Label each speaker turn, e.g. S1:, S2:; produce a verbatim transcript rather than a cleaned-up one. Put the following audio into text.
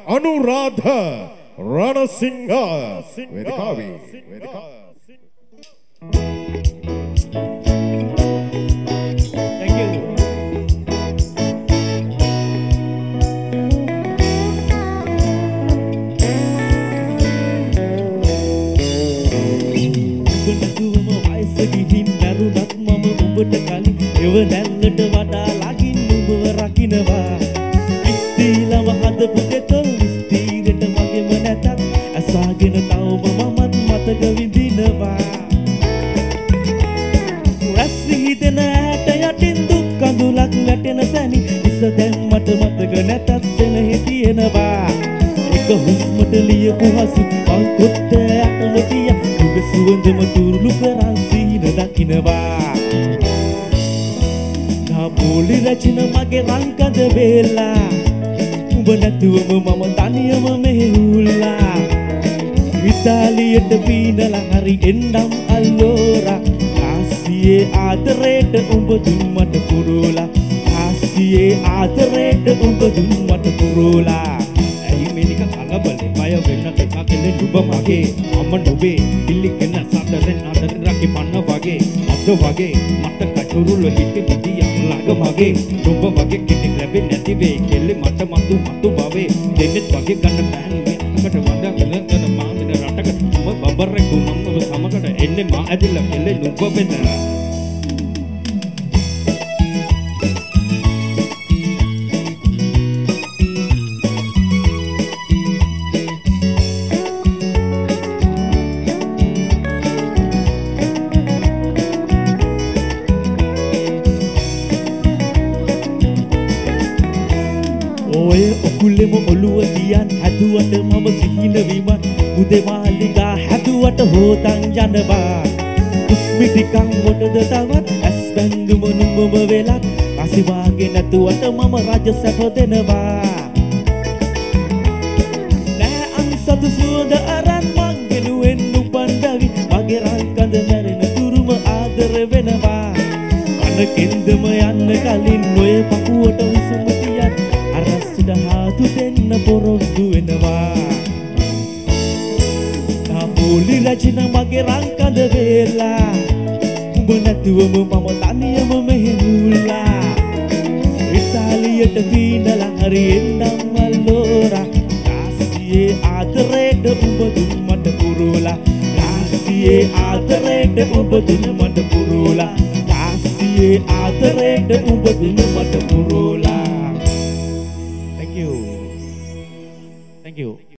S1: Anuradha Ranasingha Vedikavi Vedikavi.
S2: Thank you. Kunakuwama vayasa gihin narunak mama ubata kali ewa නැල්ලට වඩා ලගින් නුඹව රකින්නවා ඉස්තිලම හදපු දෙතොල් ඉස්තිරට මගෙම නැතත් අසාගෙන තවම මමත් මතක විඳිනවා රැස් හිතෙන ඇට යටින් දුක් කඳුලක් වැටෙන සැනි ඉස දැන් මට මතක නැතත් සෙනෙහි තියෙනවා එක හුස්මට ලියපු හසු මං කොට්ට යටම තියා ඔබ සුවඳම තුරුළු කරන් සීන දකින්නවා නාපෝලි රචන මගේ රංකඳ වේලා උඹ නැතුවම මම තනියම මෙහෙ උල්ලා ඉතාලියට පීනලා හරි එන්නම් අල්ලෝරා ආසියේ ආදරේට උඹ දුන් මට පුරෝලා ආසියේ ආදරේට උඹ දුන් මට පුරෝලා ඇයි මෙනික කලබලේ බය වෙන්න දෙකක් කෙලෙ දුබ මගේ අම නොවේ පිළිගෙන සතරෙන් අතරින් රකි පන්න වගේ අද වගේ මට කටුරුල හිටි පිටියක් ළඟ මගේ නුඹ වගේ කෙනෙක් ලැබෙන්නේ නැති වෙයි කෙල්ලේ මට මතු මතු බවේ දෙන්නෙත් වගේ ගන්න බෑන් මේකට වඳගෙන යන මාමින රටකට උඹ බබරේ කුණම්ව සමකට එන්නේ මා ඇදිලා කෙල්ලේ නුඹ වෙනවා ඔය ඔකුලෙම ඔළුව දියන් හැදුවට මම සිහින විමන් උදේමාලිගා හැදුවට හොතන් යනවා කුස්මි ටිකක් මොටද තවත් ඇස් බැංගුම නුඹම වෙලක් කසිවාගේ නැතුවට මම රජ සැප දෙනවා නෑ අන්සතු සුවඳ අරන් මං වෙනුවෙන් උපන් බැවි මගේ රංකඳ මැරෙන තුරුම ආදර වෙනවා අනකෙන්දම යන්න කලින් ඔය පපුවට උසුම තියන් අරස්සුද හාතු දෙන්න පොරොන්දු වෙනවා නාපෝලි රචන මගේ රංකඳ වේලා උඹ නැතුවම මම තනියම මෙහෙ උල්ලා ඉතාලියට පීනලා හරි එන්නම් අල්ලෝරා ආසියේ ආදරේට උඹ දුන් මට පුරෝලා ආසියේ ආදරේට උඹ දුන් මට පුරෝලා ආසියේ ආදරේට උඹ දුන් මට පුරෝලා Thank you. Thank you.